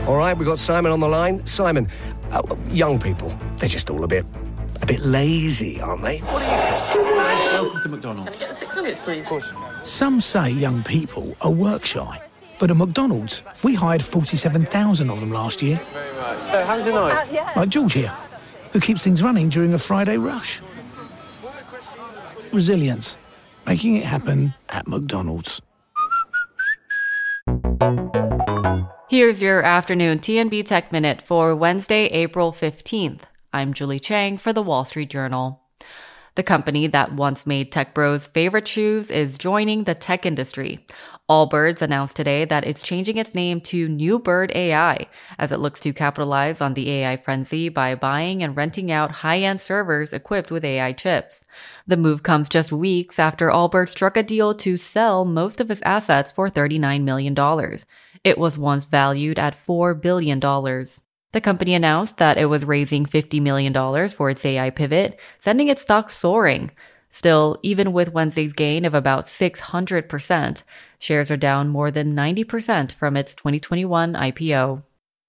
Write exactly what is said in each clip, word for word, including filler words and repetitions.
All right, we've got Simon on the line. Simon, uh, young people, they're just all a bit, a bit lazy, aren't they? What do you think? Welcome to McDonald's. Can I get the six nuggets, please? Of course. Some say young people are work shy, but at McDonald's, we hired forty-seven thousand of them last year. Thank you very much. Uh, how's your night? Uh, yeah. Like George here, who keeps things running during a Friday rush. Resilience, making it happen at McDonald's. Here's your afternoon T N B Tech Minute for Wednesday, April fifteenth. I'm Julie Chang for The Wall Street Journal. The company that once made tech bros' favorite shoes is joining the tech industry. Allbirds announced today that it's changing its name to New Bird A I as it looks to capitalize on the A I frenzy by buying and renting out high-end servers equipped with A I chips. The move comes just weeks after Allbirds struck a deal to sell most of its assets for thirty-nine million dollars. It was once valued at four billion dollars. The company announced that it was raising fifty million dollars for its A I pivot, sending its stock soaring. Still, even with Wednesday's gain of about six hundred percent, shares are down more than ninety percent from its twenty twenty-one I P O.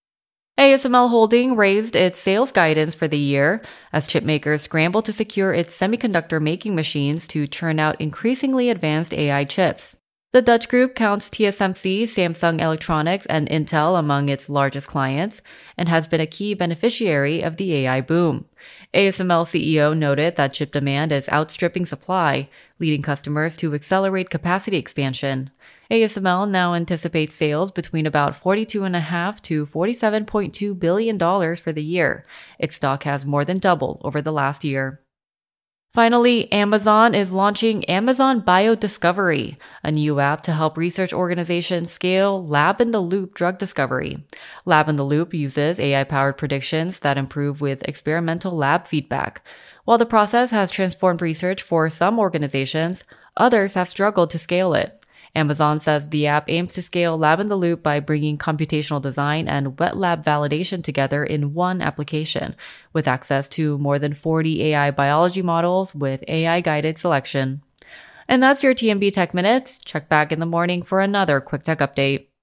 A S M L Holding raised its sales guidance for the year as chipmakers scramble to secure its semiconductor making machines to churn out increasingly advanced A I chips. The Dutch group counts T S M C, Samsung Electronics, and Intel among its largest clients and has been a key beneficiary of the A I boom. A S M L C E O noted that chip demand is outstripping supply, leading customers to accelerate capacity expansion. A S M L now anticipates sales between about forty-two point five to forty-seven point two billion dollars for the year. Its stock has more than doubled over the last year. Finally, Amazon is launching Amazon BioDiscovery, a new app to help research organizations scale lab-in-the-loop drug discovery. Lab-in-the-loop uses A I-powered predictions that improve with experimental lab feedback. While the process has transformed research for some organizations, others have struggled to scale it. Amazon says the app aims to scale lab-in-the-loop by bringing computational design and wet lab validation together in one application, with access to more than forty A I biology models with A I-guided selection. And that's your T N B Tech Minutes. Check back in the morning for another quick tech update.